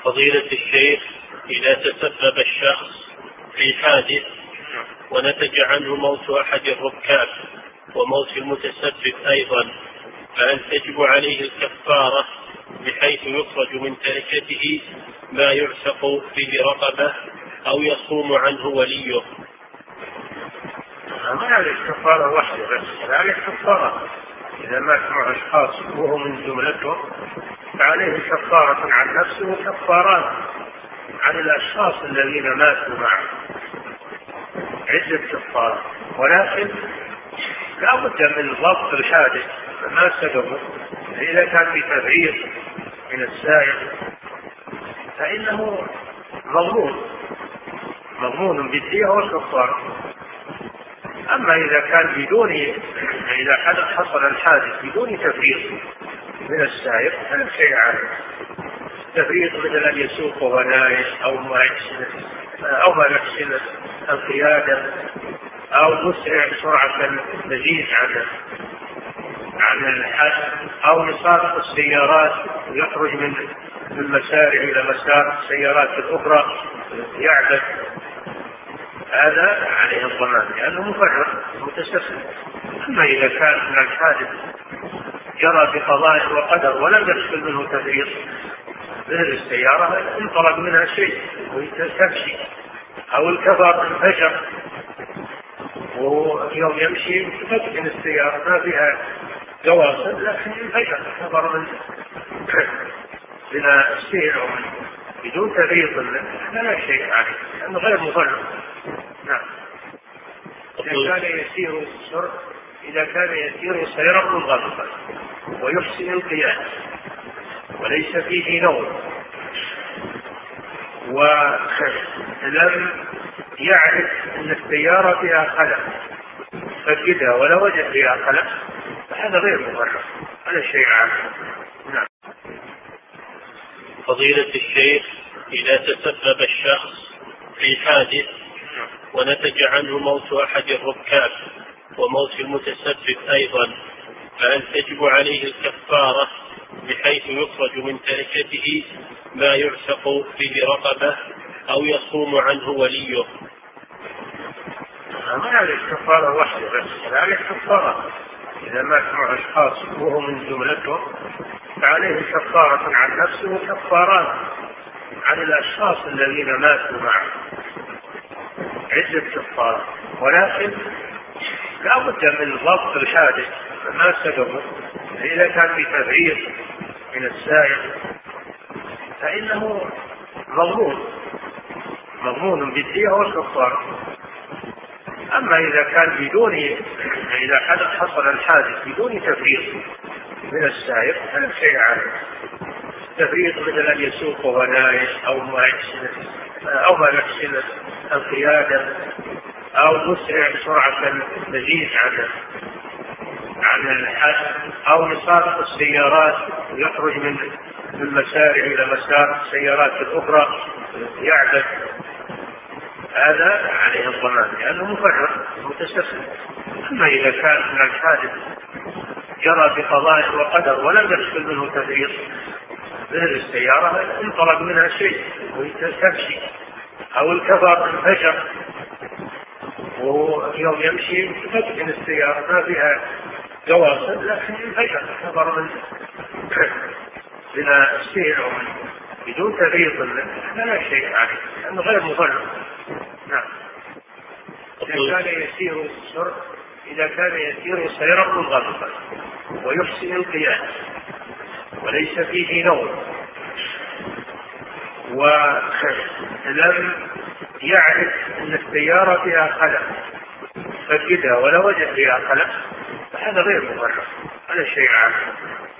فضيلة الشيخ، إذا تسبب الشخص في حادث ونتج عنه موت أحد الركاب وموت المتسبب أيضا، فهل تجب عليه الكفارة بحيث يخرج من تركته ما يعتق به رقبة أو يصوم عنه وليه؟ ما عليه كفارة وحده بس، عليه كفارة إذا مات مع أشخاص وهو من جملتهم فعليه كفارة عن نفسه وكفارات عن الأشخاص الذين ماتوا معه، عدة كفارة. ولكن لا بد من ضبط الحادث ما سببه. إذا كان في تفريط من السائق فإنه مضمون بالدية والكفارة. أما إذا كان إذا حصل الحادث بدون تفريط من السائق فلا شيء عليه. تفريط مثل أن يسوق وهو نايم أو ما يحسن القيادة أو مسرع سرعة تزيد عن الحد أو يسابق السيارات ويخرج من مسارع إلى مسار السيارات الأخرى يعبث، هذا عليه الضمان لأنه مفرط متسبب. أما إذا كان من الحادث جرى بقضاء وقدر ولم يحصل منه تفريط مثل السيارة انطلق منها شيء وتمشي أو الكفر انفجر ويوم يمشي تفتن السيارة ما فيها قواصل لكن انفجر كفر من السير بدون تفريط لا شيء عليه لأنه غير مفرط. نعم. إذا كان يسير سيرا منضبطا ويحسن القيادة وليس فيه نوم ولم يعرف أن السيارة فيها خلل فكذا ولا وجد فيها خلل فهذا غير مفرط، هذا شيء عام. نعم. فضيلة الشيخ، إذا تسبب الشخص في حادث ونتج عنه موت أحد الركاب وموت المتسبب أيضا، فهل تجب عليه الكفارة بحيث يخرج من تركته ما يعتق به رقبة أو يصوم عنه وليه؟ ما عليه كفارة وحده بس، عليه كفارة إذا مات مع أشخاص وهو من جملتهم فعليه كفارة عن نفسه وكفارات عن الأشخاص الذين ماتوا معه، عدة كفارة. ولكن لا بد من ضبط الحادث ما سببه. إذا كان في تفريط من السائق فإنه مضمون بالدية والكفارة. أما إذا كان إذا حصل الحادث بدون تفريط من السائق فلا شيء عليه. تفريط مثل أن يسوق وهو نايم أو ما يحسن القيادة أو مسرع سرعة تزيد عن الحد أو يسابق السيارات ويخرج من مسارع إلى مسار السيارات الأخرى يعبث، هذا عليه الضمان لأنه مفرط متسبب. أما إذا كان من الحادث جرى بقضاء وقدر ولم يحصل منه تفريط مثل السيارة انطلق منها شيء وتمشي أو الكفر انفجر ويوم يمشي تفتن السيارة ما فيها قواصل لكن انفجر كفر من السير بدون تفريط لا شيء عليه لأنه غير مفرط. نعم. إذا كان يسير سيرا منضبطا ويحسن القيادة وليس فيه نوم ولم يعرف أن السيارة فيها خلل فكذا ولا وجد فيها خلل فهذا غير مفرط، هذا شيء عام.